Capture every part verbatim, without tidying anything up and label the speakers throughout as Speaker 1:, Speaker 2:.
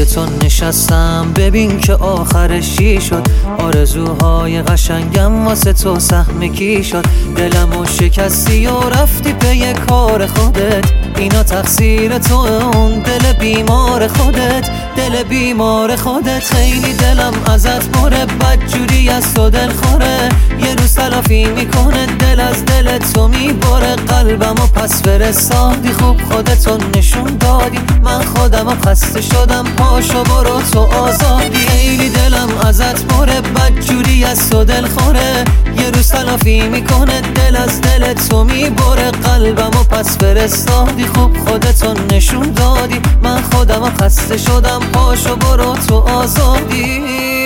Speaker 1: پای تو نشستم، ببین که آخرش چی شد. آرزوهای قشنگم واسه تو سهم کی شد. دلمو شکستی و رفتی پی کار خودت، اینا تقصیر تو، اون دل بیمار خودت، دل بیمار خودت. خیلی دلم ازت پره، بدجوری از تو دل خوره. یه روز تلافی میکنه، دل از دل تو میبره. قلبمو پس فرستادی، خوب خودتو نشون دادی. من خودمو خسته شدم، پاشو برو تو آزادی. خیلی دلم ازت پره، بدجوری از تو دل خوره. یه روز تلافی میکنه، دل از دل تو میبره. قلبمو پس فرستادی، خوب خودتو نشون دادی. من خودمو خسته شدم، پاشو برو تو آزادی.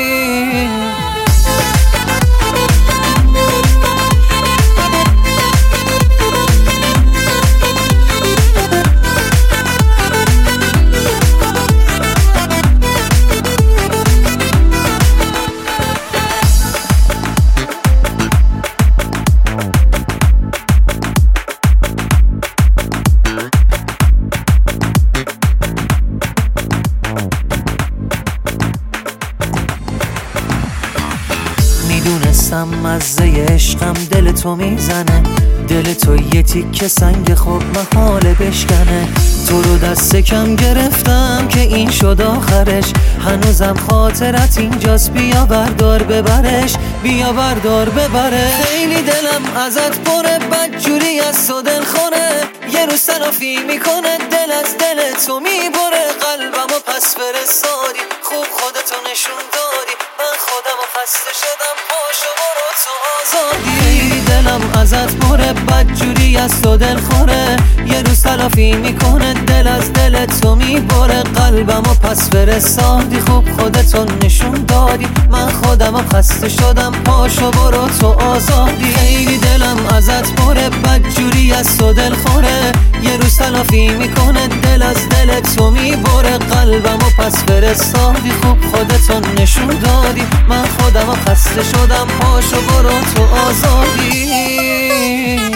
Speaker 1: میدونستم مزه عشقم دل تو میزنه. دل تو یه تیکه سنگ، خوب محاله بشکنه. تو رو دست کم گرفتم که این شد آخرش. هنوزم خاطرت اینجاست، بیا بردار ببرش، بیا بردار ببره. خیلی دلم ازت پره، بدجوری از تو دل خوره. یه روز تلافی میکنه، دل از دل تو میبره. قلبمو پس فرستادی، خوب خودتو نشون دادی. من خودمو خسته شدم، پاشو برو تو آزادی. دلم ازت پره، بدجوری از تو دل خوره. یه روز تلافی میکنه، دل از دل تو میبره. قلبمو پس فرستادی، خوب خودتو نشون دادی. من خودمو خسته شدم، پاشو برو تو آزادی. خیلی دلم ازت پره، بدجوری از تو دل خوره. یه روز تلافی میکنه، دل از دل تو میبره. قلبمو پس فرستادی، خوب خودتو نشون دادی. من خودمو خسته شدم، پاشو برو تو آزادی.